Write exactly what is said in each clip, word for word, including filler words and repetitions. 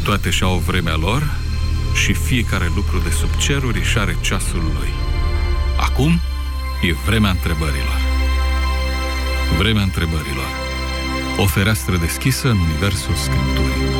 Toate și-au vremea lor și fiecare lucru de sub ceruri își are ceasul lui. Acum e vremea întrebărilor. Vremea întrebărilor. O fereastră deschisă în universul Scripturii.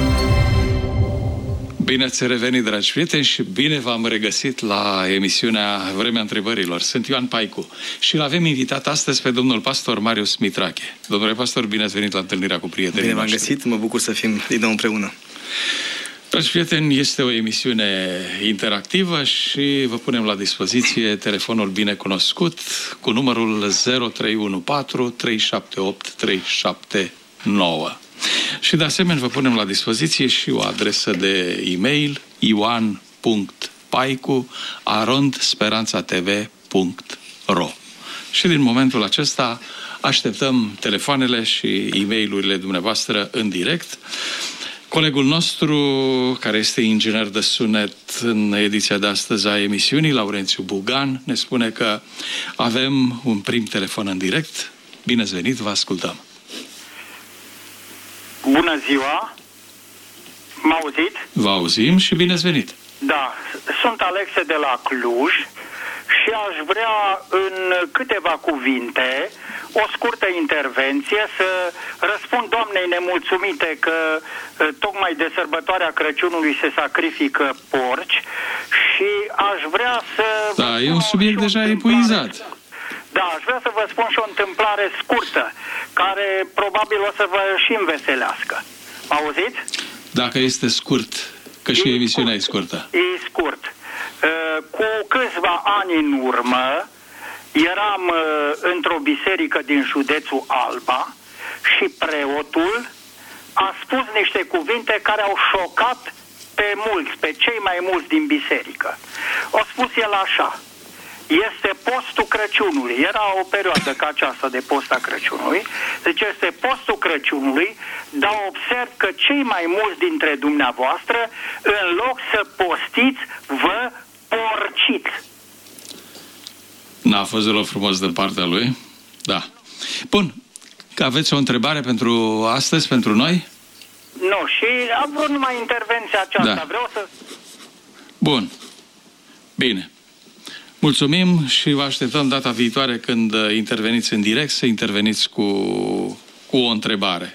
Bine ați revenit, dragi prieteni, și bine v-am regăsit la emisiunea Vremea Întrebărilor. Sunt Ioan Paicu și l-avem invitat astăzi pe domnul pastor Marius Mitrache. Domnule pastor, bine ați venit la întâlnirea cu prietenii Bine v-am noștri. găsit, mă bucur să fim din nou împreună. Dragi prieteni, este o emisiune interactivă și vă punem la dispoziție telefonul bine cunoscut cu numărul zero trei unu patru trei șapte opt trei șapte nouă. Și de asemenea vă punem la dispoziție și o adresă de e-mail ioan punct paicu arond speranța t v punct r o. Și din momentul acesta așteptăm telefoanele și e-mailurile dumneavoastră în direct. Colegul nostru, care este inginer de sunet în ediția de astăzi a emisiunii, Laurențiu Bugan, ne spune că avem un prim telefon în direct. Bine ați venit, vă ascultăm. Bună ziua! M-a auzit? Vă auzim și bine ați venit. Da, sunt Alexe de la Cluj și aș vrea în câteva cuvinte o scurtă intervenție să răspund doamnei nemulțumite că tocmai de sărbătoarea Crăciunului se sacrifică porci și aș vrea să... Da, e un subiect deja epuizat. Da, aș vrea să vă spun și o întâmplare scurtă, care probabil o să vă și înveselească. Auziți? Dacă este scurt, că și e emisiunea scurt. e scurtă. E scurt. Cu câțiva ani în urmă, eram într-o biserică din județul Alba și preotul a spus niște cuvinte care au șocat pe mulți, pe cei mai mulți din biserică. O spus el așa: este postul Crăciunului. Era o perioadă ca aceasta de post a Crăciunului. Deci este postul Crăciunului, dar observ că cei mai mulți dintre dumneavoastră, în loc să postiți, vă porciți. N-a fost deloc frumos de partea lui. Da. Bun. Că aveți o întrebare pentru astăzi, pentru noi? Nu, și am vrut numai intervenția aceasta. Da. Vreau să... Bun. Bine. Mulțumim și vă așteptăm data viitoare când interveniți în direct să interveniți cu, cu o întrebare.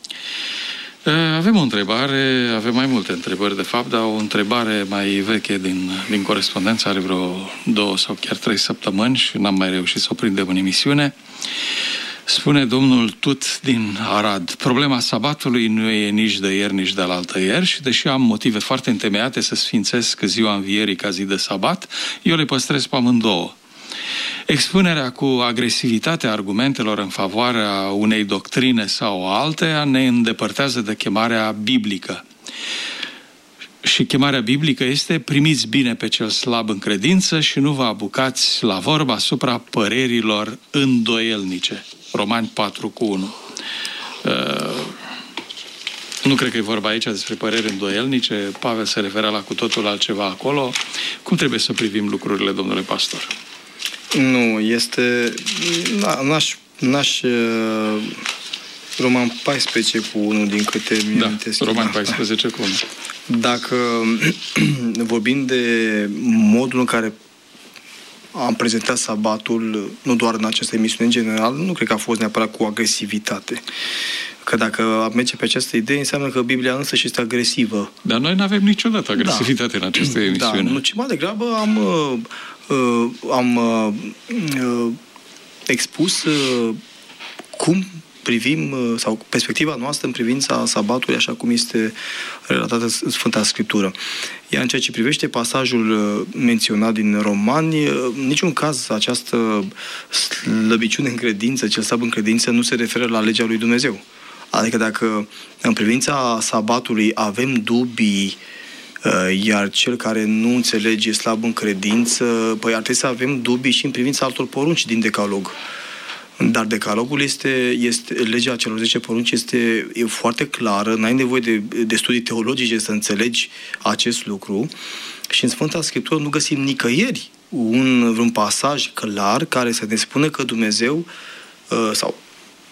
Avem o întrebare, avem mai multe întrebări de fapt, dar o întrebare mai veche din, din corespondență, are vreo două sau chiar trei săptămâni și n-am mai reușit să o prindem în emisiune. Spune domnul Tut din Arad: problema sabatului nu e nici de ieri, nici de alaltăieri și deși am motive foarte întemeiate să sfințesc ziua învierii ca zi de sabat, eu le păstrez pe amândouă. Expunerea cu agresivitate a argumentelor în favoarea unei doctrine sau alteia ne îndepărtează de chemarea biblică. Și chemarea biblică este: primiți bine pe cel slab în credință și nu vă apucați la vorba asupra părerilor îndoielnice. Romani patru cu unu. Uh, nu cred că e vorba aici despre păreri îndoielnice. Pavel se referea la cu totul altceva acolo. Cum trebuie să privim lucrurile, domnule pastor? Nu, este... N-aș... n-aș uh, Roman paisprezece cu unu, din câte mi-e Da, amintesc. Roman paisprezece cu unu. Dacă vorbim de modul în care am prezentat sabatul, nu doar în această emisiune, în general, nu cred că a fost neapărat cu agresivitate. Că dacă merge pe această idee, înseamnă că Biblia însă și este agresivă. Dar noi nu avem niciodată agresivitate da. în această emisiune. Da, nu, ci mai degrabă am, uh, uh, am uh, uh, expus uh, cum privim, uh, sau perspectiva noastră în privința sabatului, așa cum este relatată în Sfânta Scriptură. Iar în ceea ce privește pasajul uh, menționat din Romani, uh, în niciun caz această slăbiciune în credință, cel slab în credință, nu se referă la legea lui Dumnezeu. Adică dacă în privința sabatului avem dubii, iar cel care nu înțelege slab în credință, păi ar trebui să avem dubii și în privința altor porunci din decalog. Dar decalogul este, este legea celor zece porunci este e foarte clară, n-ai nevoie de, de studii teologice să înțelegi acest lucru. Și în Sfânta Scriptură nu găsim nicăieri un, un pasaj clar care să ne spună că Dumnezeu sau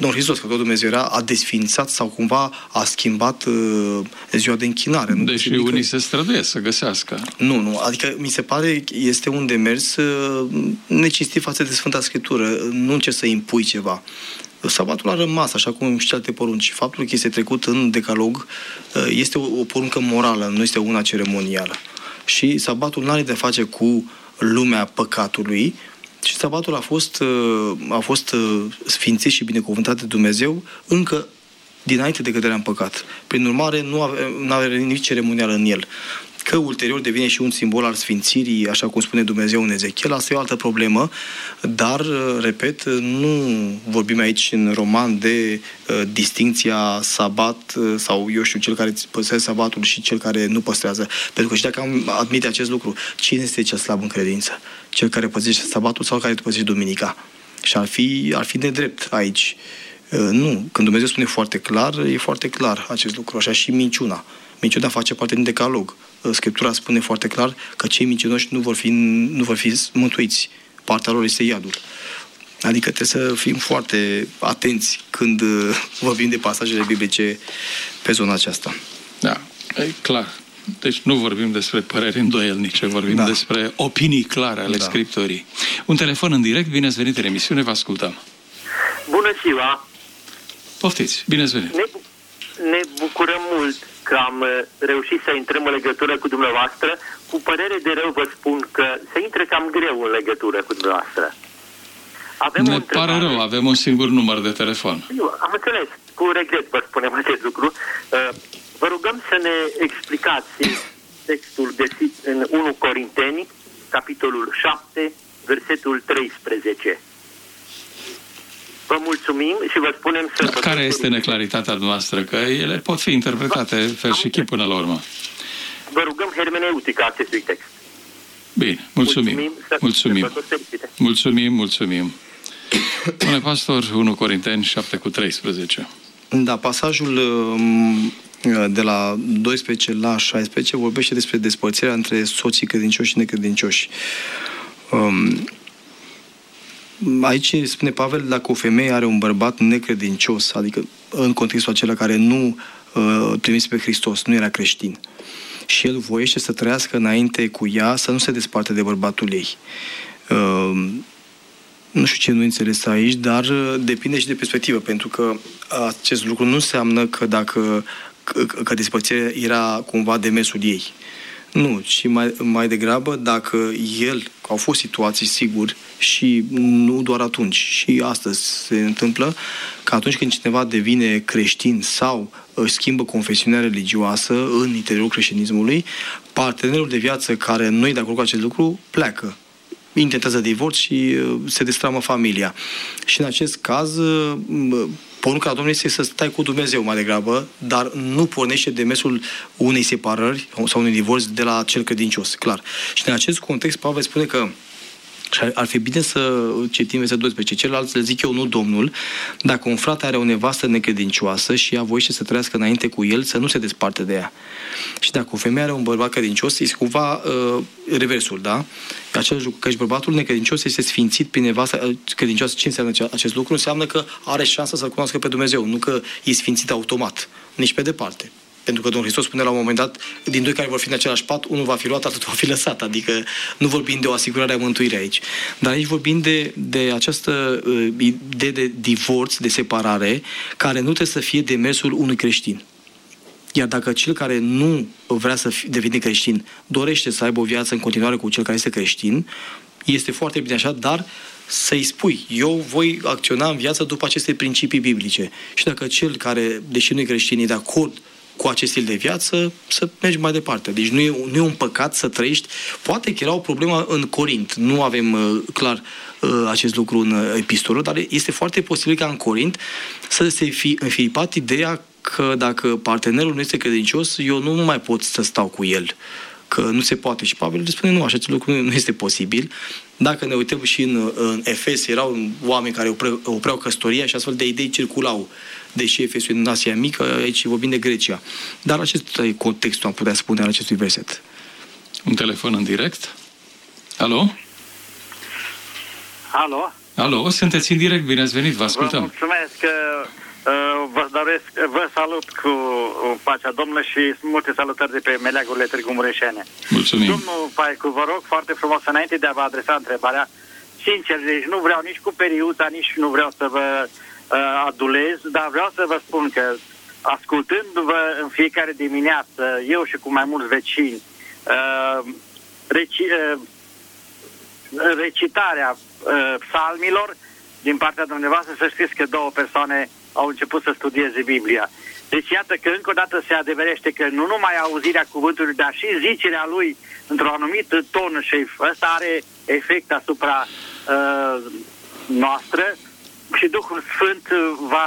Domnul Hristos, că tot Dumnezeu era, a desfințat sau cumva a schimbat uh, ziua de închinare. Nu? Deși adică, unii se străduiesc să găsească. Nu, nu. Adică mi se pare este un demers uh, necinstit față de Sfânta Scriptură. Nu încerci să impui ceva. Sabatul a rămas, așa cum și alte porunci. Faptul că este trecut în decalog uh, este o, o poruncă morală, nu este una ceremonială. Și sabatul nu are de face cu lumea păcatului, și sabatul a fost, a fost sfințit și binecuvântat de Dumnezeu încă dinainte de căderea în păcat. Prin urmare, nu avea, nu avea nici ceremonială în el. Că ulterior devine și un simbol al sfințirii, așa cum spune Dumnezeu în Ezechiel, asta e o altă problemă, dar, repet, nu vorbim aici în roman de uh, distincția sabat uh, sau, eu știu, cel care păstrează sabatul și cel care nu păstrează. Pentru că și dacă am admite acest lucru, cine este cel slab în credință? Cel care păstrește sabatul sau care păstrește duminica? Și ar fi, ar fi nedrept aici. Uh, nu. Când Dumnezeu spune foarte clar, e foarte clar acest lucru. Așa și minciuna. Minciuna face parte din decalog. Scriptura spune foarte clar că cei mincinoși nu vor fi, nu vor fi mântuiți. Partea lor este iadul. Adică trebuie să fim foarte atenți când vorbim de pasajele biblice pe zona aceasta. Da, e clar. Deci nu vorbim despre păreri îndoielnice, vorbim da. despre opinii clare ale da. Scripturii. Un telefon în direct, bine ați venit în emisiune, vă ascultăm. Bună ziua! Poftiți, bine ați venit! Ne, ne bucurăm mult că am reușit să intrăm în legătură cu dumneavoastră. Cu părere de rău vă spun că se intră cam greu în legătură cu dumneavoastră. Avem ne pare rău, avem un singur număr de telefon. Eu, am înțeles, cu regret vă spunem acest lucru. Vă rugăm să ne explicați textul găsit în unu Corinteni, capitolul șapte, versetul treisprezece. Vă mulțumim și vă spunem să... Da, care este neclaritatea noastră? Că ele pot fi interpretate fel și chip până la urmă. Vă rugăm hermeneutica acestui text. Bine, mulțumim. Mulțumim, mulțumim. Mulțumim, mulțumim. Domnule pastor, unu Corinteni șapte cu treisprezece. Da, pasajul de la doisprezece la șaisprezece vorbește despre despărțirea între soții credincioși și necredincioși. Um, Aici spune Pavel, dacă o femeie are un bărbat necredincios, adică în contextul acela care nu uh, trimise pe Hristos, nu era creștin, și el voiește să trăiască înainte cu ea, să nu se desparte de bărbatul ei. Uh, nu știu ce nu înțeles aici, dar uh, depinde și de perspectivă, pentru că acest lucru nu înseamnă că dacă că, că despărțirea era cumva demersul ei. Nu, ci mai, mai degrabă dacă el, că au fost situații, sigur, și nu doar atunci, și astăzi se întâmplă, că atunci când cineva devine creștin sau își schimbă confesiunea religioasă în interiorul creștinismului, partenerul de viață care nu e de acord cu acest lucru pleacă. Intentează divorț și se destramă familia. Și în acest caz, porunca Domnului este să stai cu Dumnezeu mai degrabă, dar nu pornește demersul unei separări sau unui divorț de la cel credincios, clar. Și în acest context, Pavel spune că și ar fi bine să citim versetul doisprezece. Celălalt le zic eu, nu Domnul, dacă un frate are o nevastă necredincioasă și ea voiește să trăiască înainte cu el, să nu se desparte de ea. Și dacă o femeie are un bărbat credincios, este cumva uh, reversul, da? Același lucru, că și bărbatul necredincios este sfințit prin nevasta credincioasă. Ce înseamnă acest lucru? Înseamnă că are șansa să-L cunoască pe Dumnezeu, nu că e sfințit automat, nici pe departe. Pentru că Domnul Hristos spune la un moment dat, din doi care vor fi în același pat, unul va fi luat, altul va fi lăsat. Adică nu vorbim de o asigurare a mântuirii aici. Dar aici vorbim de, de această uh, idee de divorț, de separare, care nu trebuie să fie demersul unui creștin. Iar dacă cel care nu vrea să devină creștin dorește să aibă o viață în continuare cu cel care este creștin, este foarte bine așa, dar să-i spui, eu voi acționa în viață după aceste principii biblice. Și dacă cel care, deși nu e creștin, e de acord cu acest stil de viață, să mergi mai departe. Deci nu e, nu e un păcat să trăiești. Poate că era o problemă în Corint. Nu avem uh, clar uh, acest lucru în uh, epistolă, dar este foarte posibil ca în Corint să se fi înfilipat ideea că dacă partenerul nu este credincios, eu nu mai pot să stau cu el. Că nu se poate. Și Pavel spune, nu, așa lucru nu este posibil. Dacă ne uităm și în, în Efes, erau oameni care opre, opreau căsătoria și astfel de idei circulau. Deși Efesul în Asia Mică, aici vorbim de Grecia. Dar acesta e contextul, am putea spune, al acestui verset. Un telefon în direct. Alo? Alo? Alo, sunteți în direct, bine ați venit, vă ascultăm. Vă mulțumesc, vă doresc, vă salut cu pacea Domnului și multe salutări de pe meleagurile Târgu Mureșene. Mulțumim. Domnul Paicu, vă rog foarte frumos, înainte de a vă adresa întrebarea, sincer, deci nu vreau nici cu periuța, nici nu vreau să vă uh, adulez, dar vreau să vă spun că ascultându-vă în fiecare dimineață, eu și cu mai mulți vecini, uh, reci, uh, recitarea uh, psalmilor din partea dumneavoastră, să știți că două persoane au început să studieze Biblia. Deci iată că încă o dată se adeverește că nu numai auzirea cuvântului, dar și zicerea lui într-o anumită ton și ăsta are efect asupra uh, noastră și Duhul Sfânt va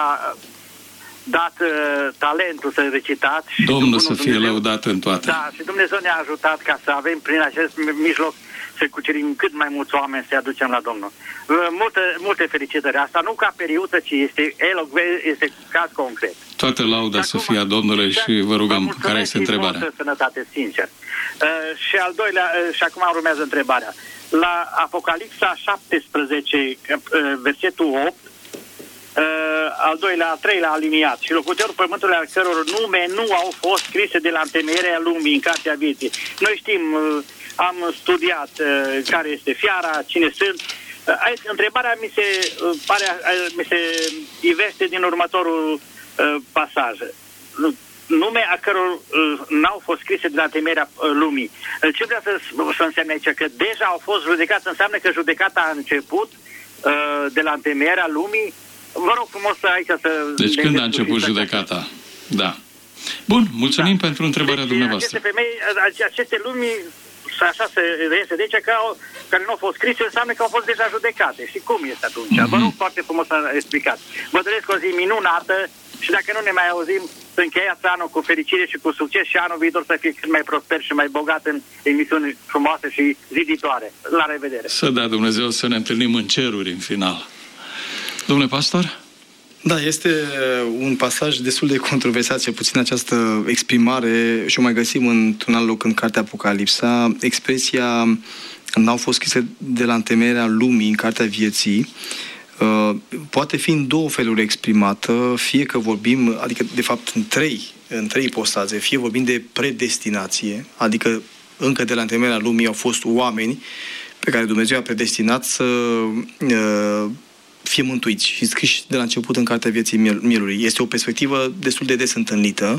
dat uh, talentul să recitați. Și Domnul să fie Dumnezeu, lăudat în toate. Da, și Dumnezeu ne-a ajutat ca să avem prin acest mijloc să cucerim cât mai mulți oameni, să-i aducem la Domnul. Multe, multe felicitări. Asta nu ca periuță, ci este elocvent, este caz concret. Toată lauda să fie a Domnului și vă rugăm, vă care este întrebarea? Multă sănătate, sincer. Uh, și al doilea, uh, și acum urmează întrebarea. La Apocalipsa șaptesprezece, uh, versetul opt, uh, al doilea, al treilea aliniat, și locuitorul pământului al căror nume nu au fost scrise de la întemeierea lumii în cartea vieții. Noi știm, uh, am studiat uh, care este fiara, cine sunt. Uh, aici, întrebarea mi se, uh, pare, uh, mi se iveste din următorul uh, pasaj. Nume a căror uh, n-au fost scrise de la temerea uh, lumii. Uh, ce vrea să, să însemne aici? Că deja au fost judecați, înseamnă că judecata a început uh, de la întemeierea lumii. Vă rog frumos aici să... Deci când a început judecata? Da. Bun, mulțumim da. pentru întrebarea deci, dumneavoastră. Aceste femei, aceste lumii, și așa se reiese, deci că au, care nu au fost scrise, înseamnă că au fost deja judecate. Și cum este atunci? Mm-hmm. Vă rog foarte frumos să explicați. Vă doresc o zi minunată și dacă nu ne mai auzim, să încheiați anul cu fericire și cu succes și anul viitor să fie cât mai prosper și mai bogat în emisiuni frumoase și ziditoare. La revedere! Să dea Dumnezeu să ne întâlnim în ceruri în final. Domnule pastor? Da, este un pasaj destul de controversat, cel puțin această exprimare, și o mai găsim într-un alt loc în cartea Apocalipsa, expresia n-au fost scrise de la întemeierea lumii în cartea vieții, poate fi în două feluri exprimată, fie că vorbim, adică de fapt în trei, în trei ipostaze, fie vorbim de predestinație, adică încă de la întemeierea lumii au fost oameni pe care Dumnezeu a predestinat să fie mântuiți și scriși de la început în cartea vieții mielului. Este o perspectivă destul de des întâlnită,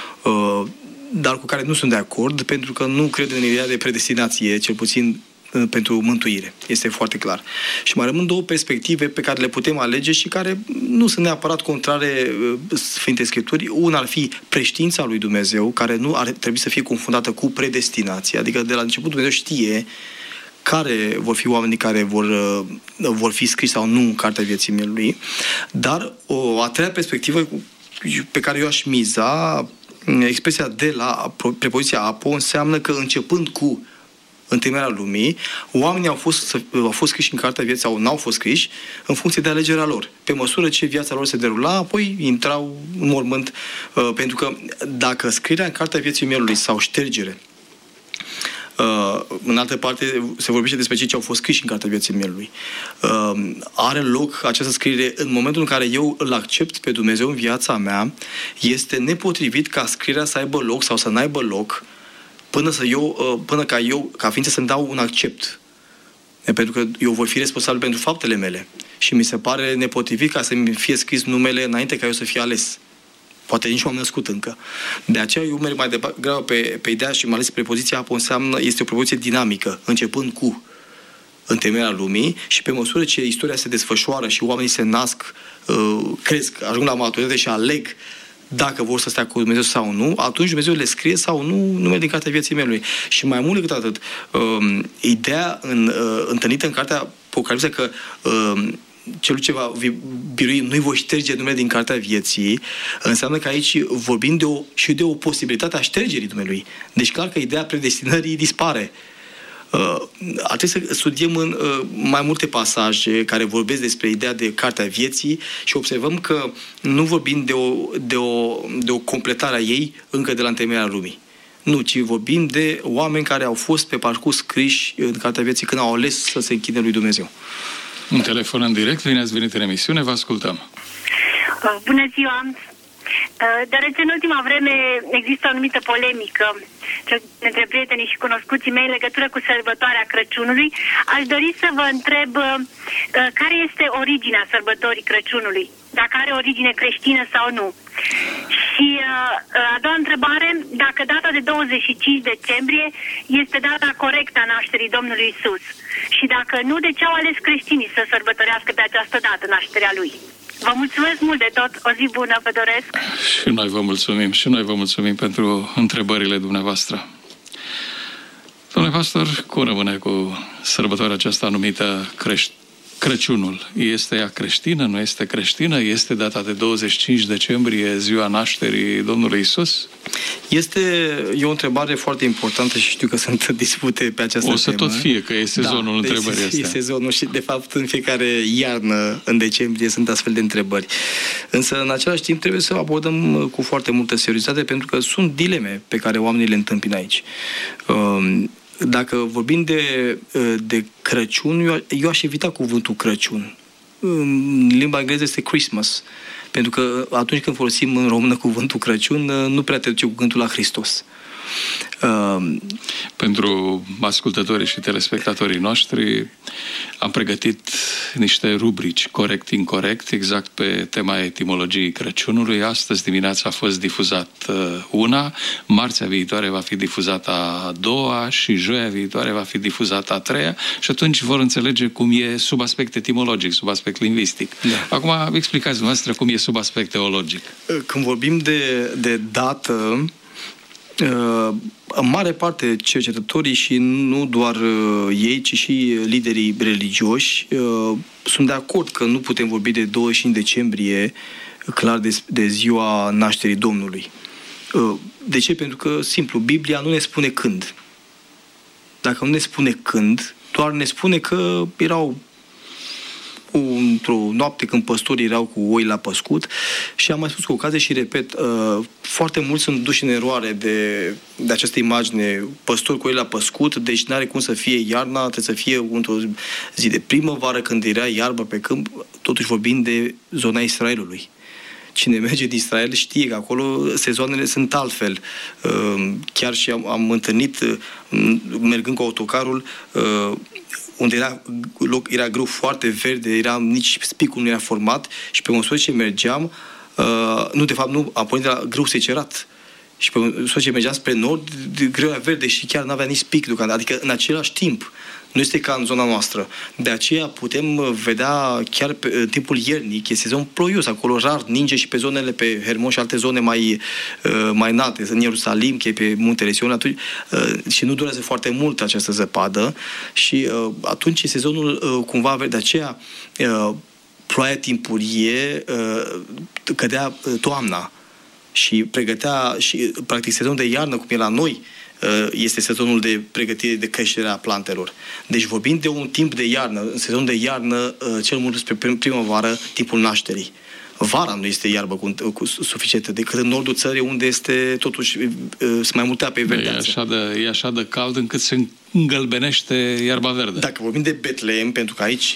dar cu care nu sunt de acord, pentru că nu cred în ideea de predestinație, cel puțin pentru mântuire. Este foarte clar. Și mai rămân două perspective pe care le putem alege și care nu sunt neapărat contrare Sfinte Scripturii. Una ar fi preștiința lui Dumnezeu, care nu ar trebui să fie confundată cu predestinație. Adică de la început Dumnezeu știe care vor fi oamenii care vor, vor fi scriși sau nu în cartea vieții mielului. Dar o a treia perspectivă pe care eu aș miza, expresia de la prepoziția apo, înseamnă că începând cu întemeierea lumii, oamenii au fost, au fost scriși în cartea vieții sau n-au fost scriși în funcție de alegerea lor. Pe măsură ce viața lor se derula, apoi intrau în mormânt. Pentru că dacă scrierea în cartea vieții mielului sau ștergere, Uh, în altă parte se vorbește despre cei ce au fost scriși în cartea vieții mielului. Uh, are loc această scriere în momentul în care eu îl accept pe Dumnezeu în viața mea, este nepotrivit ca scrierea să aibă loc sau să n-aibă loc până, să eu, uh, până ca eu, ca ființă, să-mi dau un accept. Pentru că eu voi fi responsabil pentru faptele mele. Și mi se pare nepotrivit ca să-mi fie scris numele înainte ca eu să fie ales. Poate nici nu am născut încă. De aceea eu merg mai degrabă pe, pe ideea și mai ales prepoziția apo înseamnă, este o prepoziție dinamică, începând cu întemeierea lumii și pe măsură ce istoria se desfășoară și oamenii se nasc, cresc, ajung la maturitate și aleg dacă vor să stea cu Dumnezeu sau nu, atunci Dumnezeu le scrie sau nu numele din cartea vieții mielului. Și mai mult decât atât, ideea în, întâlnită în cartea Apocalipsa că celul ce va birui, nu-i voi șterge numele din cartea vieții, înseamnă că aici vorbim de o, și de o posibilitate a ștergerii numelui. Deci clar că ideea predestinării dispare. Uh, ar trebui să studiem în uh, mai multe pasaje care vorbesc despre ideea de cartea vieții și observăm că nu vorbim de o, de o, de o completare a ei încă de la întemeierea lumii. Nu, ci vorbim de oameni care au fost pe parcurs scriși în cartea vieții când au ales să se închine lui Dumnezeu. Un telefon în direct, bine ați venit în emisiune, vă ascultăm. Bună ziua! Deoarece în ultima vreme există o anumită polemică între prietenii și cunoscuții mei în legătură cu sărbătoarea Crăciunului, aș dori să vă întreb care este originea sărbătorii Crăciunului, dacă are origine creștină sau nu. Și a doua întrebare, dacă data de douăzeci și cinci decembrie este data corectă a nașterii Domnului Isus și dacă nu, de ce au ales creștinii să sărbătorească pe această dată nașterea Lui? Vă mulțumesc mult de tot, o zi bună vă doresc. Și noi vă mulțumim, și noi vă mulțumim pentru întrebările dumneavoastră. Domnule pastor, cum rămâne cu sărbătoarea aceasta numită Creș- Crăciunul? Este ea creștină, nu este creștină? Este data de douăzeci și cinci decembrie, ziua nașterii Domnului Isus? Este e o întrebare foarte importantă și știu că sunt dispute pe această temă. O să temă. Tot fie că e sezonul da, întrebării astea. E sezonul și, de fapt, în fiecare iarnă, în decembrie, sunt astfel de întrebări. Însă, în același timp, trebuie să abordăm cu foarte multă seriozitate, pentru că sunt dileme pe care oamenii le întâmpină aici. Dacă vorbim de, de Crăciun, eu, eu aș evita cuvântul Crăciun. În limba engleză este Christmas. Pentru că atunci când folosim în română cuvântul Crăciun, nu prea te duce cuvântul la Hristos. Uh, Pentru ascultătorii și telespectatorii noștri am pregătit niște rubrici corect-incorect exact pe tema etimologiei Crăciunului. Astăzi dimineața a fost difuzat una, marțea viitoare va fi difuzată a doua și joia viitoare va fi difuzată a treia și atunci vor înțelege cum e sub aspect etimologic, sub aspect lingvistic. Da. Acum explicați dumneavoastră cum e sub aspect teologic. Când vorbim de, de dată, în mare parte cercetătorii și nu doar ei, ci și liderii religioși sunt de acord că nu putem vorbi de douăzeci și cinci decembrie clar de, de ziua nașterii Domnului. De ce? Pentru că, simplu, Biblia nu ne spune când. Dacă nu ne spune când, doar ne spune că erau într-o noapte când păstorii erau cu oi la păscut și am mai spus cu ocazie și repet, uh, foarte mulți sunt duși în eroare de, de această imagine, păstori cu oi la păscut, deci n-are cum să fie iarna, trebuie să fie într-o zi de primăvară când era iarbă pe câmp, totuși vorbim de zona Israelului. Cine merge din Israel știe că acolo sezoanele sunt altfel. Uh, chiar și am, am întâlnit, uh, mergând cu autocarul, uh, unde era, loc, era grâu foarte verde, era, nici spicul nu era format și pe măsură ce mergeam, uh, nu, de fapt, nu, am pornit de la grâu secerat. Și pe măsură ce mergeam spre nord, grâu era verde și chiar nu avea nici spic deocamdată. Adică, în același timp, nu este ca în zona noastră. De aceea putem vedea chiar pe, în timpul iernic, e sezon ploios, acolo rar ninge și pe zonele, pe Hermon și alte zone mai, uh, mai înalte, în Ierusalim, că e pe muntele Sion, atunci, uh, și nu durează foarte mult această zăpadă și uh, atunci e sezonul uh, cumva verde. De aceea uh, ploaia timpurie uh, cădea uh, toamna și pregătea și practic sezonul de iarnă, cum e la noi, este sezonul de pregătire de creștere a plantelor. Deci vorbim de un timp de iarnă, în sezon de iarnă, cel mult spre primăvară, timpul nașterii. Vara nu este iarbă cu, cu suficientă, decât în nordul țării, unde este totuși sunt mai multe ape verdeațe. E așa de, e așa de cald încât se îngălbenește iarba verde. Dacă vorbim de Betlehem, pentru că aici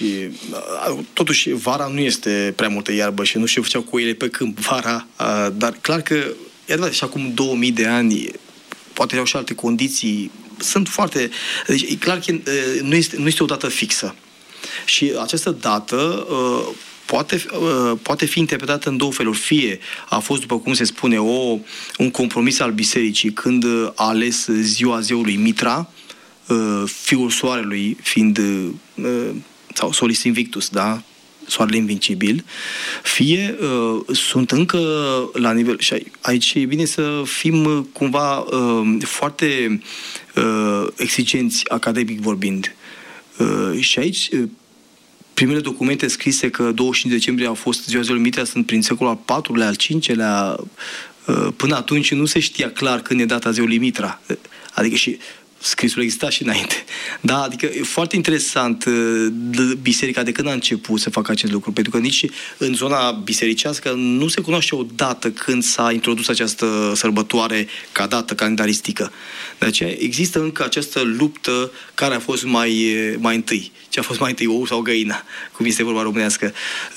totuși vara nu este prea multă iarbă și nu știu ce făceau cu ele pe câmp vara, dar clar că e adevărat, și acum două mii de ani poate erau și alte condiții, sunt foarte... Deci e clar că nu este, nu este o dată fixă. Și această dată uh, poate, uh, poate fi interpretată în două feluri. Fie a fost, după cum se spune, o, un compromis al bisericii când a ales ziua zeului Mitra, uh, fiul soarelui fiind, uh, sau Solis Invictus, da? Soarele invincibil, fie uh, sunt încă la nivel, și aici e bine să fim cumva uh, foarte uh, exigenți academic vorbind. Uh, și aici uh, primele documente scrise că douăzeci și cinci decembrie a fost ziua zeului Mitra sunt prin secolul al patrulea, al cincelea, uh, până atunci nu se știa clar când e data zeului Mitra. Adică și scrisul exista și înainte. Da, adică e foarte interesant biserica de când a început să facă acest lucru, pentru că nici în zona bisericească nu se cunoaște o dată când s-a introdus această sărbătoare ca dată calendaristică. De aceea există încă această luptă care a fost mai, mai întâi. Ce a fost mai întâi, ou sau găina, cum este vorba românească.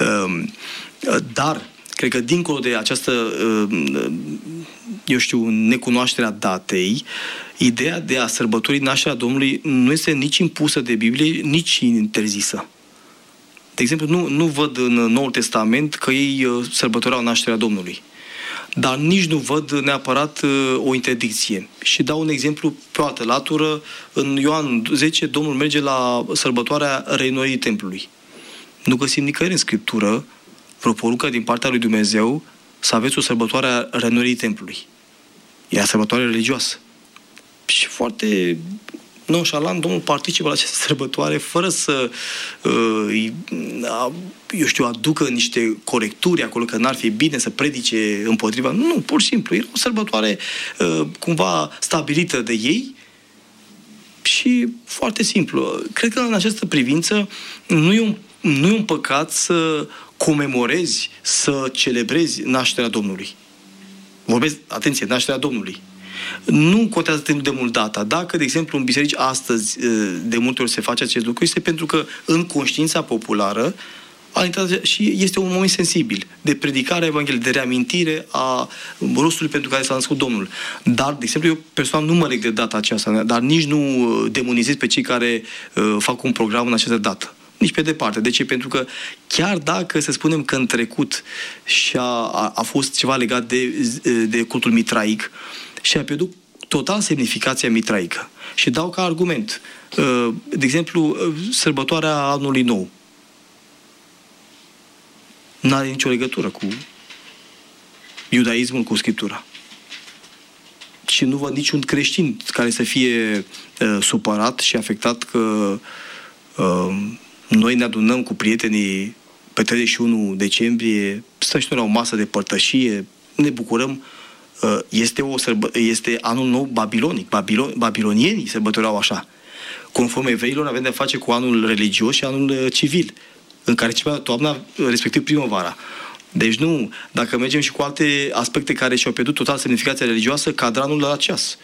Dar cred că dincolo de această, eu știu, necunoașterea datei, ideea de a sărbători nașterea Domnului nu este nici impusă de Biblie, nici interzisă. De exemplu, nu, nu văd în Noul Testament că ei sărbătoreau nașterea Domnului. Dar nici nu văd neapărat o interdicție. Și dau un exemplu pe o altă latură. În Ioan zece, Domnul merge la sărbătoarea reînnoirii templului. Nu găsim nicăieri în Scriptură vreo poruncă din partea lui Dumnezeu să aveți o sărbătoare a reînnoirii templului. Era sărbătoare religioasă. Și foarte nonșalant Domnul participă la această sărbătoare fără să uh, eu știu, aducă niște corecturi acolo că n-ar fi bine să predice împotriva. Nu, pur și simplu. Era o sărbătoare uh, cumva stabilită de ei și foarte simplu. Cred că în această privință nu e un, nu e un păcat să comemorezi, să celebrezi nașterea Domnului. Vorbesc, atenție, nașterea Domnului. Nu contează atât de mult data. Dacă, de exemplu, în biserici astăzi de multe ori se face acest lucru, este pentru că în conștiința populară și este un moment sensibil de predicare a Evangheliei, de reamintire a rostului pentru care s-a născut Domnul. Dar, de exemplu, eu personal nu mă leg de data aceasta, dar nici nu demonizez pe cei care uh, fac un program în această dată. Nici pe departe. De ce? Pentru că chiar dacă să spunem că în trecut și-a, a, a fost ceva legat de, de cultul mitraic și a pierdut total semnificația mitraică. Și dau ca argument, de exemplu, sărbătoarea anului nou. N-are nicio legătură cu iudaismul, cu Scriptura. Și nu văd niciun creștin care să fie uh, supărat și afectat că uh, noi ne adunăm cu prietenii pe treizeci și unu decembrie, stăm și noi la o masă de părtășie, ne bucurăm. Este, o sărbă, este anul nou babilonic. Babilon, babilonienii sărbătoreau așa. Conform evreilor avem de-a face cu anul religios și anul civil, în care ceva toamna, respectiv primăvara. Deci nu, dacă mergem și cu alte aspecte care și-au pierdut total semnificația religioasă, cadranul la ceas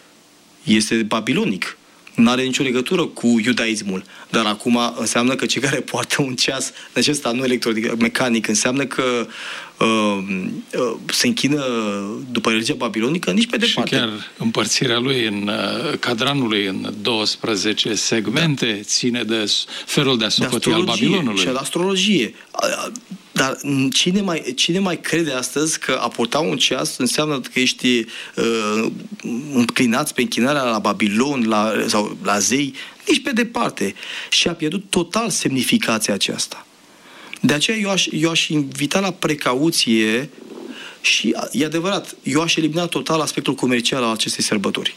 este babilonic. Nu are nicio legătură cu iudaismul. Dar acum înseamnă că cei care poartă un ceas, deci ăsta nu electronic, mecanic, înseamnă că uh, uh, se închină după religia babilonică, nici pe departe. Și chiar împărțirea lui în uh, cadranului în douăsprezece segmente da. ține de felul de a socoti al Babilonului. Și de astrologie. Dar cine mai, cine mai crede astăzi că a purta un ceas înseamnă că ești uh, înclinat pe închinarea la Babilon la, sau la zei? Nici pe departe. Și a pierdut total semnificația aceasta. De aceea eu aș, eu aș invita la precauție și, e adevărat, eu aș elimina total aspectul comercial al acestei sărbători.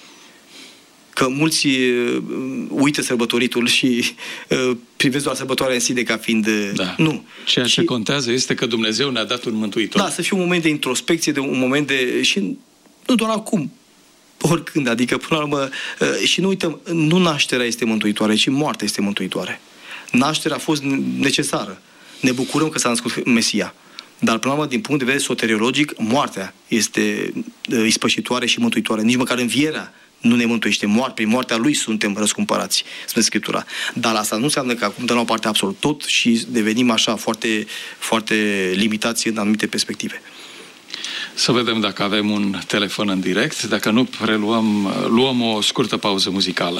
Că mulți uh, uită sărbătoritul și uh, privesc doar sărbătoarea în sine ca fiind... Uh, da. Nu. Ceea ce și, contează este că Dumnezeu ne-a dat un mântuitor. Da, să fie un moment de introspecție, de un moment de... Și nu doar acum, oricând, adică până la urmă... Uh, și nu uităm, nu nașterea este mântuitoare, ci moartea este mântuitoare. Nașterea a fost necesară. Ne bucurăm că s-a născut Mesia. Dar, până la urmă, din punct de vedere soteriologic, moartea este uh, ispășitoare și mântuitoare. Nici măcar învierea nu ne mântuiește. Moart, prin moartea lui suntem răscumpărați, spune Scriptura. Dar asta nu înseamnă că acum dăm la o parte absolut tot și devenim așa foarte, foarte limitați în anumite perspective. Să vedem dacă avem un telefon în direct. Dacă nu, preluăm, luăm o scurtă pauză muzicală.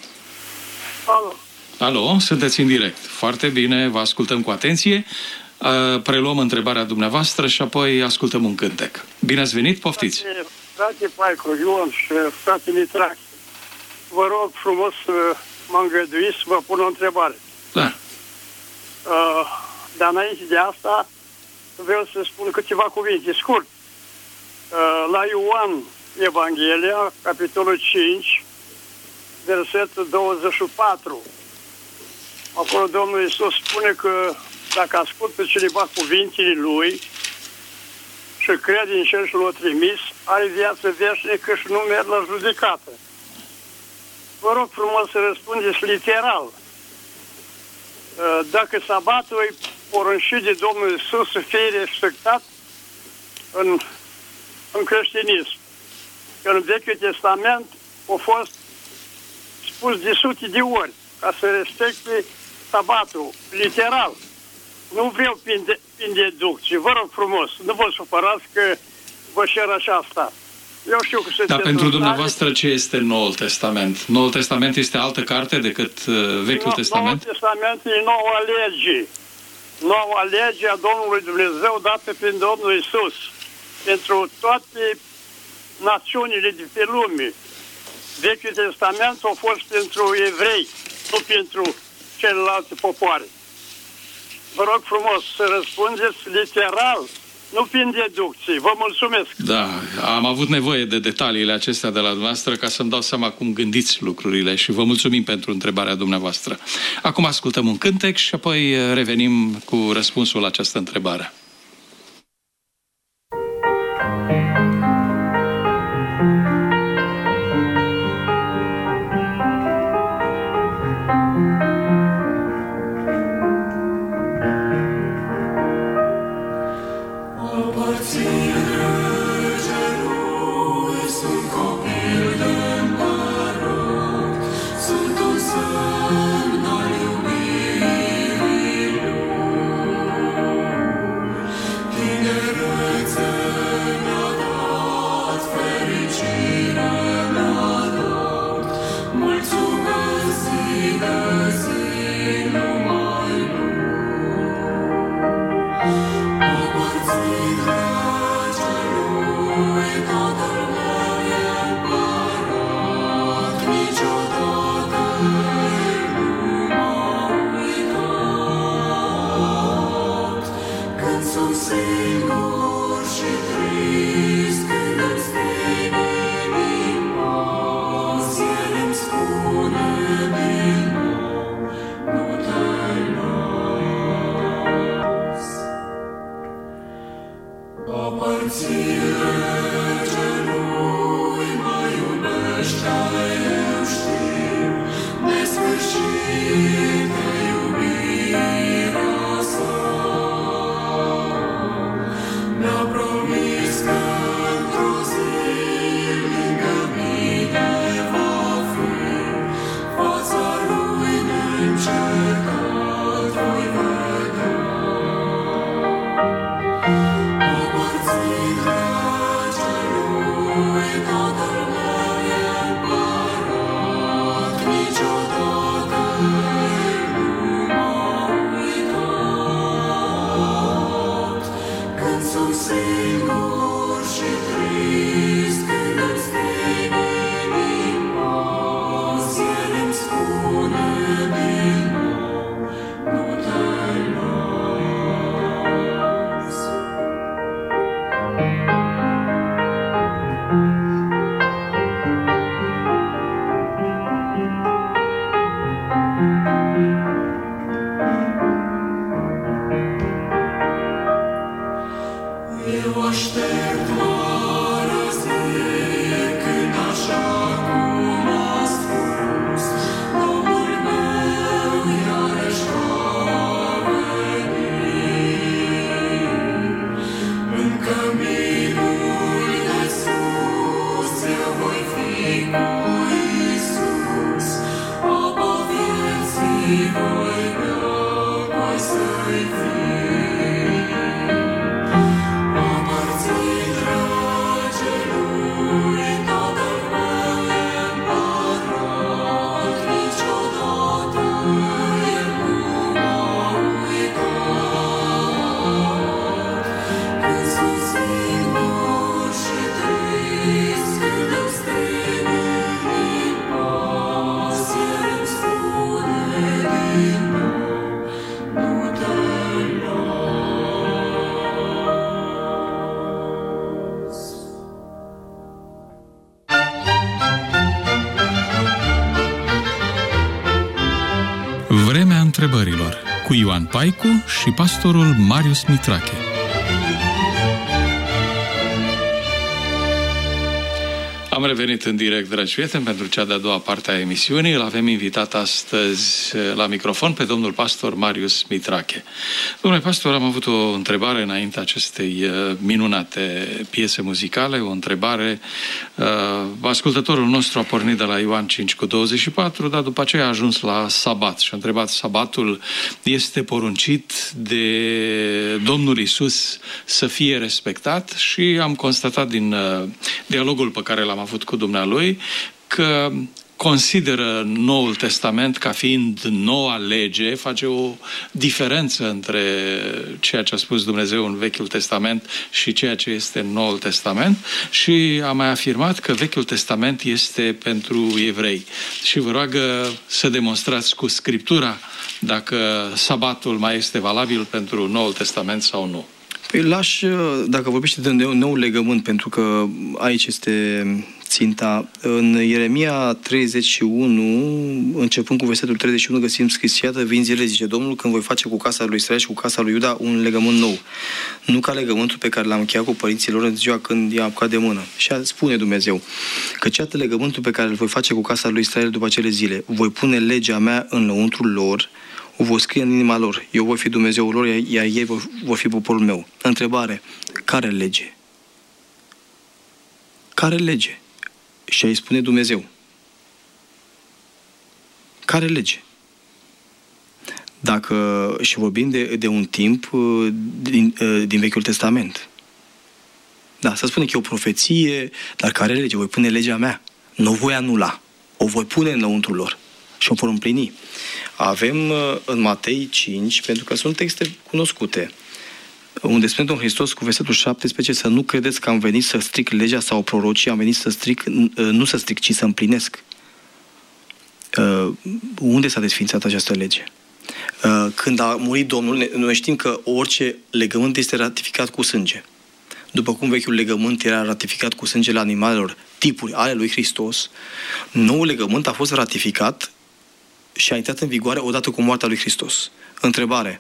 Alo. Alo, sunteți în direct. Foarte bine, vă ascultăm cu atenție. Preluăm întrebarea dumneavoastră și apoi ascultăm un cântec. Bine ați venit, poftiți! Frate Paico, Ion și frate Mitrache, vă rog frumos să mă îngăduiți să vă pun o întrebare. Da. Uh, dar înainte de asta vreau să spun câteva cuvinte scurt. Uh, la Ioan Evanghelia, capitolul cinci, versetul douăzeci și patru. Acolo Domnul Iisus spune că dacă ascultă cineva cuvintele Lui și crede în Cel și L-a trimis, are viață veșnică și nu merg la judecată. vă rog frumos să răspundeți literal. Dacă sabatul e poruncit de Domnul Iisus să fie respectat în, în creștinism. Că în Vechiul Testament a fost spus de sute de ori ca să respecte sabatul, literal. Nu vreau prin, de, prin deducție, vă rog frumos, nu vă supărați că vă cer aceasta. Eu știu că Dar pentru dumneavoastră ce este Noul Testament? Noul Testament este altă carte decât uh, Vechiul no, Testament? Noul Testament e noua lege. Noua lege a Domnului Dumnezeu dată prin Domnul Iisus pentru toate națiunile de pe lume. Vechiul Testament a fost pentru evrei, nu pentru celelalte popoare. Vă rog frumos să răspundeți literal, nu prin deducții. Vă mulțumesc. Da, am avut nevoie de detaliile acestea de la dumneavoastră ca să-mi dau seama cum gândiți lucrurile și vă mulțumim pentru întrebarea dumneavoastră. Acum ascultăm un cântec și apoi revenim cu răspunsul la această întrebare. Vremea întrebărilor cu Ioan Paicu și pastorul Marius Mitrache. Am revenit în direct, dragi prieteni, pentru cea de-a doua parte a emisiunii. Îl avem invitat astăzi la microfon pe domnul pastor Marius Mitrache. Domnule pastor, am avut o întrebare înainte acestei minunate piese muzicale, o întrebare. Ascultătorul nostru a pornit de la Ioan cinci cu douăzeci și patru, dar după aceea a ajuns la sabat și a întrebat: sabatul este poruncit de Domnul Iisus să fie respectat? Și am constatat din dialogul pe care l-am avut cu dumnealui că consideră Noul Testament ca fiind noua lege, face o diferență între ceea ce a spus Dumnezeu în Vechiul Testament și ceea ce este în Noul Testament și a mai afirmat că Vechiul Testament este pentru evrei. Și vă roagă să demonstrați cu Scriptura dacă sabatul mai este valabil pentru Noul Testament sau nu. Păi lași, dacă vorbește de un nou legământ, pentru că aici este ținta. În Ieremia treizeci și unu, începând cu versetul treizeci și unu, găsim scris: iată, vin zile, zice Domnul, când voi face cu casa lui Israel și cu casa lui Iuda un legământ nou. Nu ca legământul pe care l-am încheiat cu părinții lor în ziua când i-am apucat de mână. Și spune Dumnezeu că iată legământul pe care îl voi face cu casa lui Israel după acele zile. Voi pune legea mea în lăuntrul lor, o voi scrie în inima lor. Eu voi fi Dumnezeul lor, iar ei vor fi poporul meu. Întrebare: care lege? Care lege? Și aici spune Dumnezeu. Care lege? Dacă și vorbim de, de un timp din, din Vechiul Testament. Da, să spune că e o profeție, dar care lege? Voi pune legea mea. Nu o voi anula. O voi pune în lăuntrul lor și o vor împlini. Avem în Matei cinci, pentru că sunt texte cunoscute, unde spune Domnul Hristos cu versetul șaptesprezece: să nu credeți că am venit să stric legea sau prorocii, am venit să stric, nu să stric, ci să împlinesc. Uh, unde s-a desfințat această lege? Uh, când a murit Domnul, noi știm că orice legământ este ratificat cu sânge. După cum vechiul legământ era ratificat cu sângele animalelor, tipuri ale lui Hristos, noul legământ a fost ratificat și a intrat în vigoare odată cu moartea lui Hristos. Întrebare: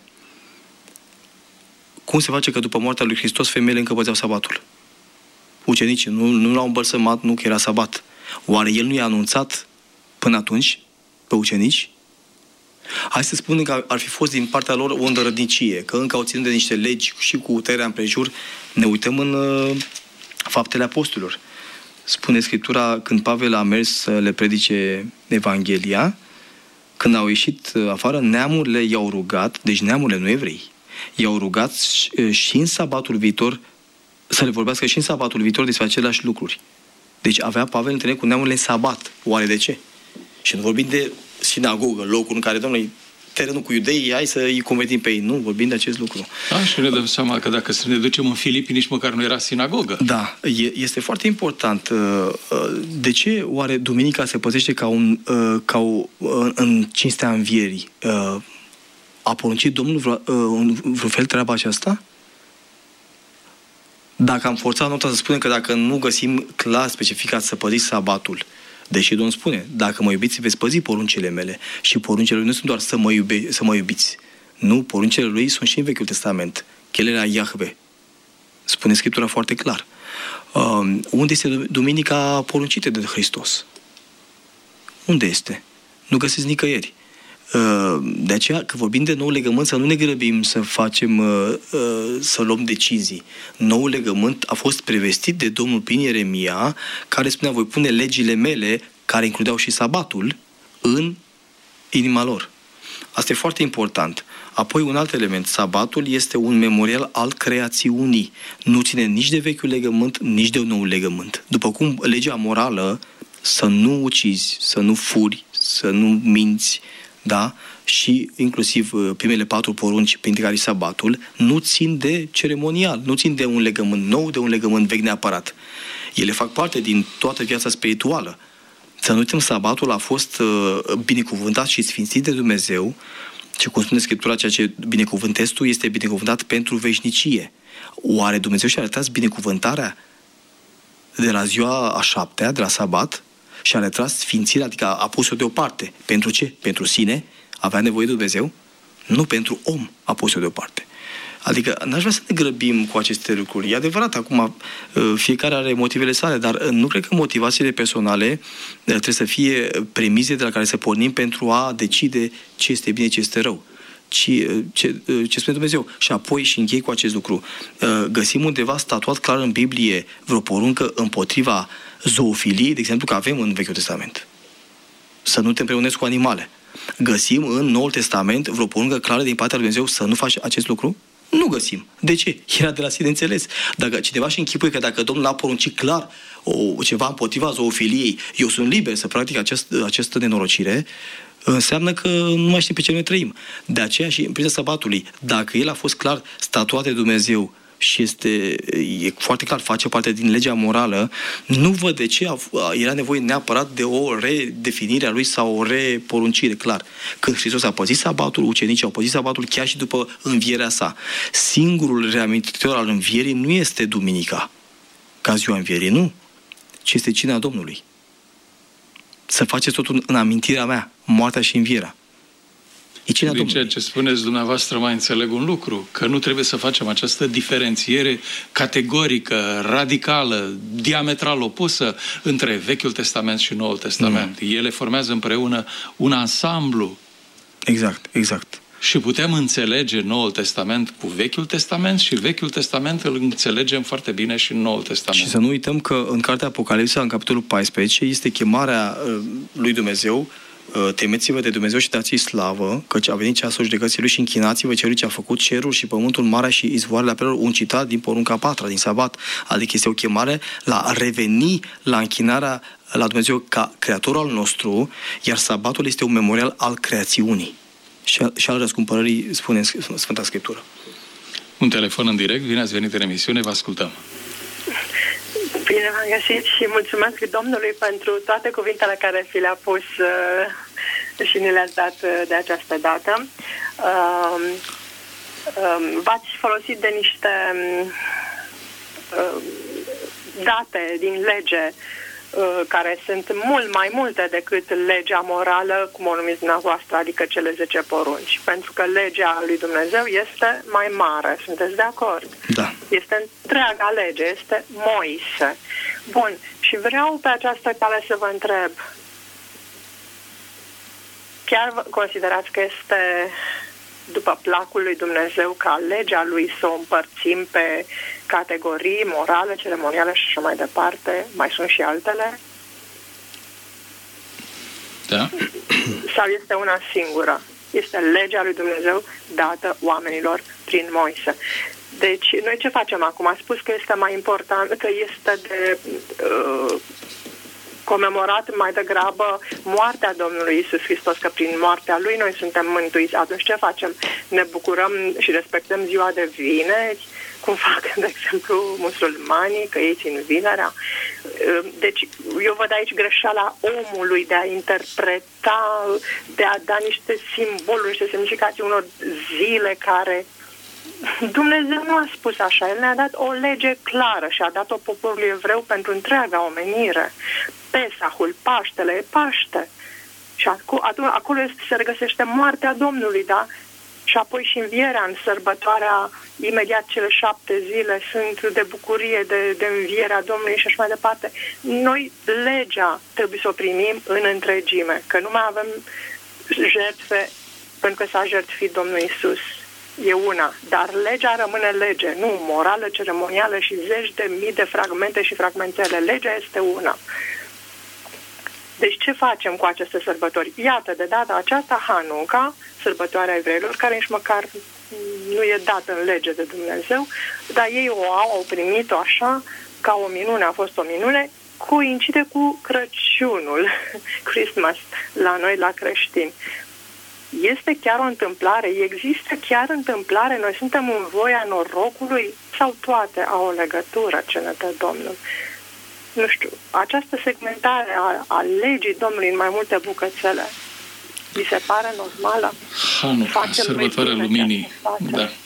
cum se face că după moartea lui Hristos femeile încă păzeau sabatul? Ucenicii nu, nu l-au îmbălsămat, nu că era sabat. Oare el nu i-a anunțat până atunci pe ucenici? Hai să spunem că ar fi fost din partea lor o îndărădnicie, că încă au ținut de niște legi și cu tăierea împrejur. Ne uităm în uh, Faptele Apostolilor. Spune Scriptura, când Pavel a mers să le predice Evanghelia, când au ieșit afară, neamurile i-au rugat, deci neamurile, nu evrei, i-au rugat și în sabatul viitor să le vorbească și în sabatul viitor despre aceleași lucruri. Deci avea Pavel întâlnire cu neamurile în sabat. Oare de ce? Și nu vorbim de sinagogă, locul în care, domnule, terenul cu iudeii, hai să îi convertim pe ei. Nu, vorbim de acest lucru. Da, și ne dăm seama că dacă să ne ducem în Filipi, nici măcar nu era sinagogă. Da, este foarte important. De ce oare duminica se păzește ca, un, ca o, în cinstea învierii? A poruncit Domnul în vreun fel treaba aceasta? Dacă am forțat nota să spunem că dacă nu găsim clar specificat să păziți sabatul, deși Domnul spune, dacă mă iubiți, veți păzi poruncile mele. Și poruncile lui nu sunt doar să mă, iube, să mă iubiți. Nu, poruncile lui sunt și în Vechiul Testament. Chelerea Iahve. Spune Scriptura foarte clar. Uh, unde este duminica poruncită de Hristos? Unde este? Nu găsiți nicăieri. Uh, de aceea, că vorbim de nou legământ, să nu ne grăbim să facem, uh, uh, să luăm decizii. Noul legământ a fost prevestit de Domnul prin Ieremia, care spunea: voi pune legile mele, care includeau și sabatul, în inima lor. Asta e foarte important. Apoi un alt element. Sabatul este un memorial al creațiunii. Nu ține nici de vechiul legământ, nici de noul legământ. După cum legea morală, să nu ucizi, să nu furi, să nu minți, da? Și inclusiv primele patru porunci, printre care sabatul, nu țin de ceremonial, nu țin de un legământ nou, de un legământ vechi neapărat. Ele fac parte din toată viața spirituală. Să nu uităm, sabatul a fost uh, binecuvântat și sfințit de Dumnezeu și, cum spune Scriptura, ceea ce binecuvântezi tu este binecuvântat pentru veșnicie. Oare Dumnezeu și-a arătat binecuvântarea de la ziua a șaptea, de la sabat, și a retras sfințirea, adică a pus-o deoparte. Pentru ce? Pentru sine? Avea nevoie de Dumnezeu? Nu, pentru om a pus-o deoparte. Adică n-aș vrea să ne grăbim cu aceste lucruri. E adevărat, acum fiecare are motivele sale, dar nu cred că motivațiile personale trebuie să fie premize de la care să pornim pentru a decide ce este bine, ce este rău. Ce, ce, ce spune Dumnezeu. Și apoi, și închei cu acest lucru, găsim undeva statuat clar în Biblie vreo poruncă împotriva zoofiliei, de exemplu, că avem în Vechiul Testament. Să nu te împreunezi cu animale. Găsim în Noul Testament vreo poruncă clară din partea lui Dumnezeu să nu faci acest lucru? Nu găsim. De ce? Era de la sine înțeles. Dacă cineva și închipuie că dacă Domnul a poruncit clar o, ceva împotriva zoofiliei, eu sunt liber să practic acest, această nenorocire, înseamnă că nu mai știm pe ce noi trăim. De aceea și în privința sabatului, dacă el a fost clar statuat de Dumnezeu și este e foarte clar, face parte din legea morală, nu văd de ce era nevoie neapărat de o redefinire a lui sau o reporuncire, clar. Când Hristos a păzit sabatul, ucenicii au păzit sabatul chiar și după învierea sa. Singurul reamintitor al învierii nu este duminica, ca ziua învierii, nu, ci este cina Domnului. Să faceți totul în amintirea mea, moartea și învierea. Din ceea ce spuneți dumneavoastră mai înțeleg un lucru, că nu trebuie să facem această diferențiere categorică, radicală, diametral opusă între Vechiul Testament și Noul Testament. Mm. Ele formează împreună un ansamblu. Exact, exact. Și putem înțelege Noul Testament cu Vechiul Testament și Vechiul Testament îl înțelegem foarte bine și în Noul Testament. Și să nu uităm că în cartea Apocalipsa, în capitolul paisprezece, este chemarea lui Dumnezeu: temeți-vă de Dumnezeu și dați-i slavă, căci a venit ceasul judecății lui și închinați-vă celui ce a făcut cerul și pământul, marea și izvoarele apelor. Un citat din porunca a patra, din sabat. Adică este o chemare la a reveni la închinarea la Dumnezeu ca creatorul al nostru, iar sabatul este un memorial al creațiunii și al, și al răscumpărării, spune Sfânta Scriptură. Un telefon în direct, bine ați venit în emisiune, vă ascultăm. Bine v-am găsit și mulțumesc Domnului pentru toate cuvintele care fi le-a pus uh, și ne le-ați dat uh, de această dată. Uh, uh, v-ați folosit de niște uh, date din lege uh, care sunt mult mai multe decât legea morală, cum o numiți dumneavoastră, adică cele zece porunci. Pentru că legea lui Dumnezeu este mai mare. Sunteți de acord? Da. Este întreaga lege, este Moise. Bun, și vreau pe această cale să vă întreb, chiar considerați că este după placul lui Dumnezeu ca legea lui să o împărțim pe categorii morale, ceremoniale și așa mai departe? Mai sunt și altele? Da. Sau este una singură? Este legea lui Dumnezeu dată oamenilor prin Moise. Deci, noi ce facem acum? Am spus că este mai important, că este de uh, comemorat mai degrabă moartea Domnului Iisus Hristos, că prin moartea Lui noi suntem mântuiți. Atunci ce facem? Ne bucurăm și respectăm ziua de vineri, cum fac, de exemplu, musulmanii, că ei țin vinerea. Deci, eu văd aici greșeala omului de a interpreta, de a da niște simboluri, niște semnificații unor zile care Dumnezeu nu a spus așa. El ne-a dat o lege clară și a dat-o poporului evreu pentru întreaga omenire. Pesahul, Paștele, e Paște. Și acolo, acolo este, se regăsește moartea Domnului, da? Și apoi și învierea în sărbătoarea, imediat cele șapte zile sunt de bucurie, de, de învierea Domnului și așa mai departe. Noi legea trebuie să o primim în întregime, că nu mai avem jertfe pentru că s-a jertfit Domnul Iisus. E una, dar legea rămâne lege, nu morală, ceremonială și zeci de mii de fragmente și fragmentele. Legea este una. Deci ce facem cu aceste sărbători? Iată, de data aceasta, Hanuca, sărbătoarea evreilor, care nici măcar nu e dată în lege de Dumnezeu, dar ei o au, au primit-o așa, ca o minune, a fost o minune, coincide cu Crăciunul, Christmas, la noi, la creștini. Este chiar o întâmplare? Există chiar întâmplare? Noi suntem în voia norocului? Sau toate au o legătură, ce ne dă Domnul? Nu știu, această segmentare a, a legii Domnului în mai multe bucățele, vi se pare normală? Hanuca, sărbătoarea luminii. Da.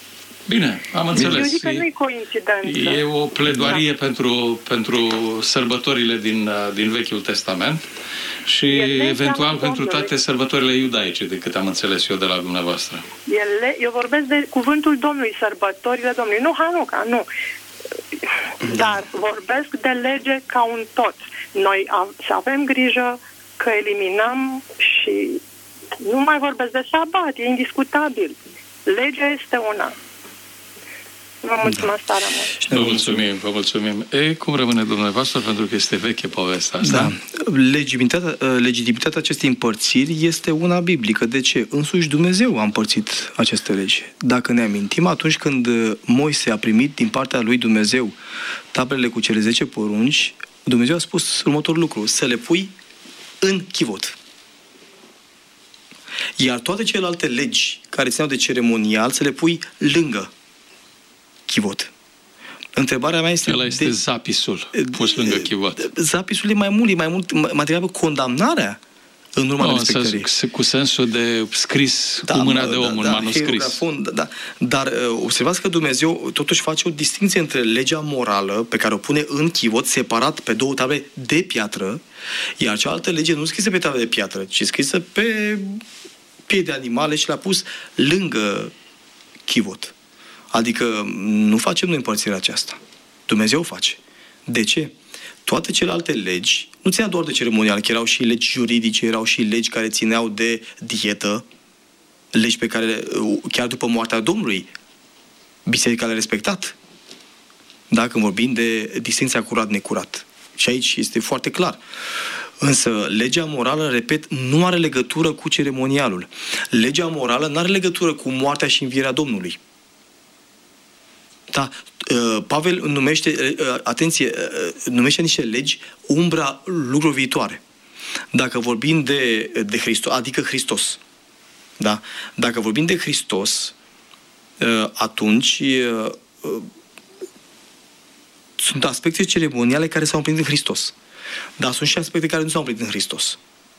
Bine, am înțeles. Eu zic că nu-i coincidență. E o pledoarie da. pentru, pentru sărbătorile din, din Vechiul Testament și eventual pentru toate sărbătorile iudaice, de cât am înțeles eu de la dumneavoastră. Ele, eu vorbesc de cuvântul Domnului, sărbătorile Domnului. Nu Hanuca, nu. Dar vorbesc de lege ca un tot. Noi am, să avem grijă că eliminăm și nu mai vorbesc de sabat, e indiscutabil. Legea este una. Vă mulțumesc tare mult. Vă mulțumim, vă mulțumim. E, cum rămâne dumneavoastră, pentru că este veche povestea asta? Da. Legitimitatea, legitimitatea acestei împărțiri este una biblică. De ce? Însuși Dumnezeu a împărțit aceste legi. Dacă ne amintim, atunci când Moise a primit din partea lui Dumnezeu tablele cu cele zece porunci, Dumnezeu a spus următorul lucru: să le pui în chivot. Iar toate celelalte legi care țineau de ceremonial să le pui lângă chivot. Întrebarea mea este... Ăla este de, zapisul pus lângă chivot. Zapisul e mai mult, e mai mult material pe condamnarea în urma no, respectării. Cu sensul de scris da, cu mâna de om, da, un manuscris. Da, da. Dar observați că Dumnezeu totuși face o distinție între legea morală, pe care o pune în chivot, separat pe două table de piatră, iar cealaltă lege nu scrisă pe table de piatră, ci scrisă pe piei de animale și l-a pus lângă chivot. Adică nu facem noi împărțirea aceasta. Dumnezeu o face. De ce? Toate celelalte legi nu țineau doar de ceremonial, că erau și legi juridice, erau și legi care țineau de dietă, legi pe care, chiar după moartea Domnului, biserica le-a respectat. Dacă vorbim de distinția curat-necurat. Și aici este foarte clar. Însă legea morală, repet, nu are legătură cu ceremonialul. Legea morală nu are legătură cu moartea și învierea Domnului. Da, Pavel numește, atenție, numește niște legi umbra lucrurilor viitoare. Dacă vorbim de, de Hristos, adică Hristos, da? Dacă vorbim de Hristos, atunci sunt aspecte ceremoniale care s-au împlinit în Hristos. Dar sunt și aspecte care nu s-au împlinit în Hristos.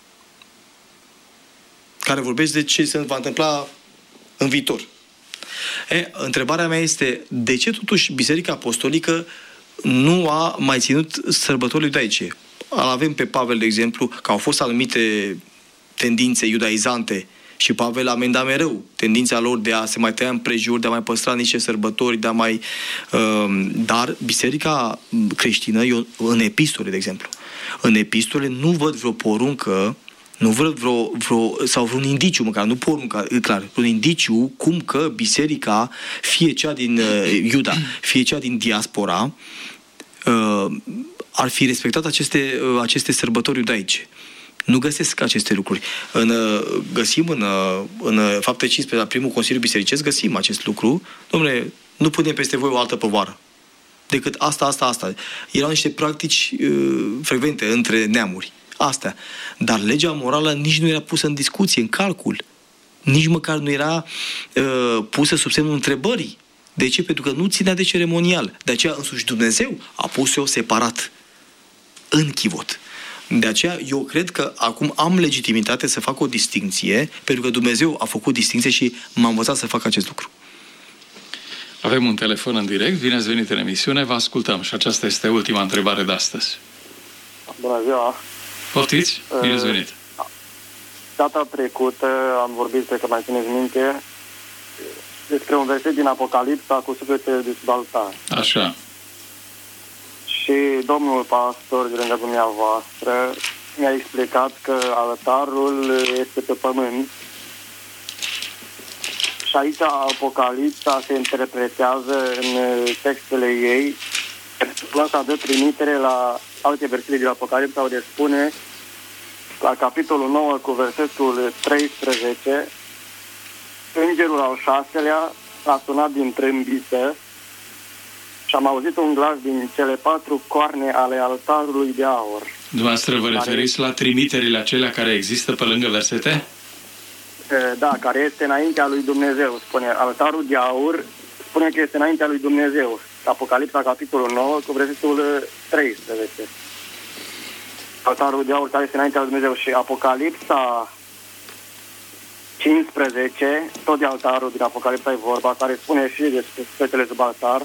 Care vorbesc de ce se va întâmpla în viitor. E, întrebarea mea este, de ce totuși Biserica Apostolică nu a mai ținut sărbătorile iudaice? Avem pe Pavel, de exemplu, că au fost anumite tendințe iudaizante și Pavel amenda mereu tendința lor de a se mai tăia împrejur, de a mai păstra niște sărbători, de a mai... Uh, dar Biserica creștină, eu, în epistole, de exemplu, în epistole nu văd vreo poruncă, nu văd vreo, vreo, sau vreun indiciu, măcar, nu poruncă, e clar, un indiciu cum că biserica, fie cea din uh, Iuda, fie cea din diaspora, uh, ar fi respectat aceste, uh, aceste sărbători iudaice. Nu găsesc aceste lucruri. În, uh, găsim în, uh, în fapte cincisprezece, la primul Consiliu Bisericesc, găsim acest lucru. Dom'le, nu punem peste voi o altă povară decât asta, asta, asta. Erau niște practici uh, frecvente între neamuri. Astea. Dar legea morală nici nu era pusă în discuție, în calcul. Nici măcar nu era uh, pusă sub semnul întrebării. De ce? Pentru că nu ținea de ceremonial. De aceea însuși Dumnezeu a pus-o separat în chivot. De aceea eu cred că acum am legitimitate să fac o distinție, pentru că Dumnezeu a făcut distinție și m-a învățat să fac acest lucru. Avem un telefon în direct, bine ați venit în emisiune, vă ascultăm și aceasta este ultima întrebare de astăzi. Bună ziua! Poftiți? Bine ați venit! Data trecută am vorbit, cred că mai țineți minte, despre un verset din Apocalipsa cu sufletele de sub altar. Așa. Și domnul pastor de lângă dumneavoastră mi-a explicat că altarul este pe pământ. Și aici Apocalipsa se interpretează în textele ei. Asta dă trimitere la alte versete din Apocalipsa, unde spune la capitolul nouă cu versetul treisprezece: Îngerul al șaselea a sunat din trâmbiță și am auzit un glas din cele patru coarne ale altarului de aur. Dumneavoastră vă referiți la trimiterile acelea care există pe lângă versete? Da, care este înaintea lui Dumnezeu. Spune, altarul de aur spune că este înaintea lui Dumnezeu. Apocalipsa, capitolul nouă, cu versetul treisprezece. Altarul de aur care este înaintea lui Dumnezeu. Și Apocalipsa cincisprezece, tot de altarul din Apocalipsa e vorba, care spune și despre fetele sub altar.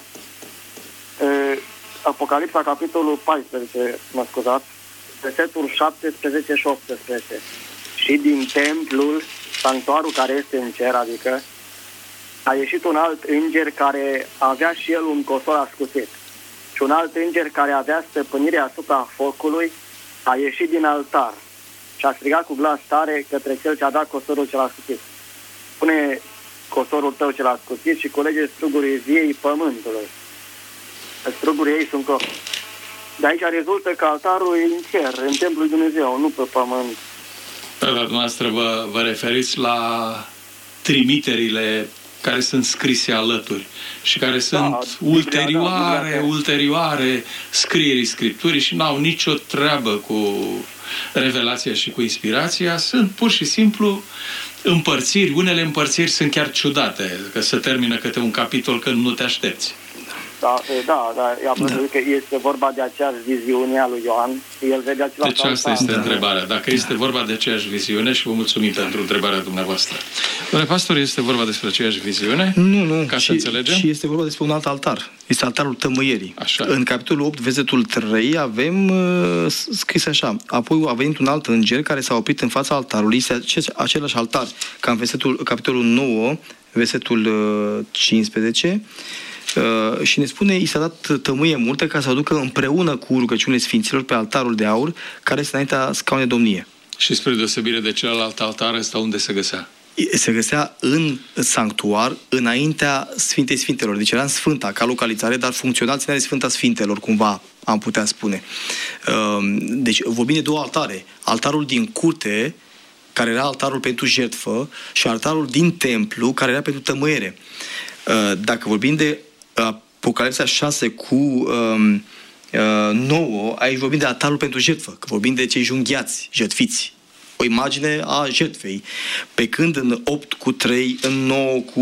Apocalipsa, capitolul paisprezece, mă scuzați, versetul șaptesprezece și optsprezece. Și din templul, sanctuarul care este în cer, adică, a ieșit un alt înger care avea și el un cosor ascuțit. Și un alt înger care avea stăpânire asupra focului a ieșit din altar și a strigat cu glas tare către cel ce a dat cosorul cel ascuțit. Pune cosorul tău cel ascuțit și culege strugurii viei pământului. Strugurii ei sunt copii. De aici rezultă că altarul e în cer, în templul lui Dumnezeu, nu pe pământ. Dar dumneavoastră vă, vă referiți la trimiterile care sunt scrise alături și care sunt da, ulterioare, Biblia, da, ulterioare scrierii Scripturii și n-au nicio treabă cu revelația și cu inspirația, sunt pur și simplu împărțiri. Unele împărțiri sunt chiar ciudate, că se termină câte un capitol când nu te aștepți. Da, da, da, am văzut da. că este vorba de aceeași viziune a lui Ioan. El vede același deci asta este da. întrebarea. Dacă este vorba de aceeași viziune, și vă mulțumim da. pentru întrebarea dumneavoastră. Domnule pastor, este vorba despre aceeași viziune? Nu, nu. Ca și, să înțelegem? Și este vorba despre un alt altar. Este altarul tămâierii. Așa. În capitolul opt, versetul trei, avem uh, scris așa. Apoi a venit un alt înger care s-a oprit în fața altarului. Este același altar ca în versetul, capitolul nouă, versetul uh, cincisprezece. Uh, și ne spune, i s-a dat tămâie multă ca să o ducă împreună cu rugăciunile sfinților pe altarul de aur, care este înaintea scaunului de domnie. Și spre deosebire de celălalt altar, ăsta unde se găsea? Se găsea în sanctuar, înaintea Sfintei Sfintelor. Deci era în Sfânta, ca localizare, dar funcțional ținea de Sfânta Sfintelor, cumva am putea spune. Uh, deci vorbim de două altare. Altarul din curte, care era altarul pentru jertfă, și altarul din templu, care era pentru tămâiere. Uh, dacă vorbim de Apocalipsa șase cu um, uh, nouă, aici vorbim de altarul pentru jertfă, că vorbim de cei junghiați, jertfiți. O imagine a jertfei. Pe când în opt cu trei, în nouă cu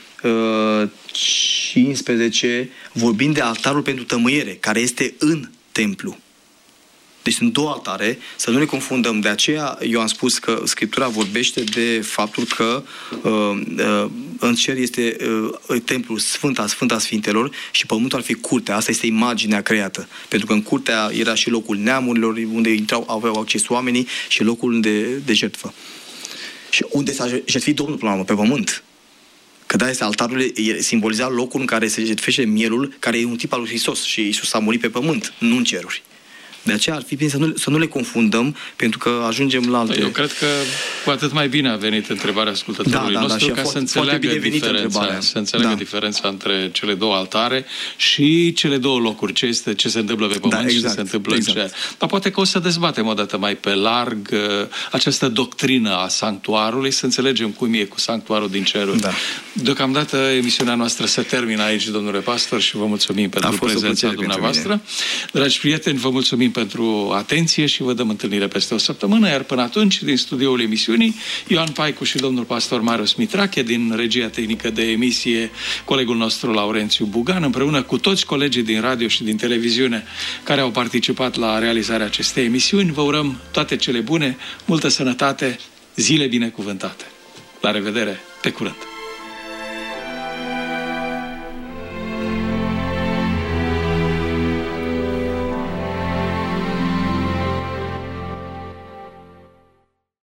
uh, cincisprezece, vorbim de altarul pentru tămâiere, care este în templu. Deci sunt două altare, să nu ne confundăm. De aceea eu am spus că Scriptura vorbește de faptul că uh, uh, în cer este uh, templul Sfânta, Sfânta Sfintelor și pământul ar fi curtea. Asta este imaginea creată. Pentru că în curtea era și locul neamurilor, unde intrau, aveau acces oamenii, și locul de, de jertfă. Și unde s-a jertfit Domnul până la urmă, pe pământ. Că da, este altarul, simboliza locul în care se jertfește mielul, care e un tip al lui Hristos. Și Iisus a murit pe pământ, nu în ceruri. De aceea ar fi bine să nu, să nu le confundăm, pentru că ajungem la alte... Eu cred că cu atât mai bine a venit întrebarea ascultătorului da, da, nostru, da, ca fost, să înțeleagă diferența, să înțeleagă da. diferența între cele două altare și cele două locuri, ce, este, ce se întâmplă pe pământ da, exact, și ce se întâmplă exact. în cer. Dar poate că o să dezbatem o dată mai pe larg uh, această doctrină a sanctuarului, să înțelegem cum e cu sanctuarul din ceruri. Da. Deocamdată emisiunea noastră se termină aici, domnule pastor, și vă mulțumim pentru prezența dumneavoastră. Dragi prieteni, vă mulțumim pentru atenție și vă dăm întâlnire peste o săptămână, iar până atunci, din studioul emisiunii, Ioan Paicu și domnul pastor Marius Mitrache, din regia tehnică de emisie, colegul nostru Laurențiu Bugan, împreună cu toți colegii din radio și din televiziune care au participat la realizarea acestei emisiuni, vă urăm toate cele bune, multă sănătate, zile binecuvântate. La revedere, pe curând!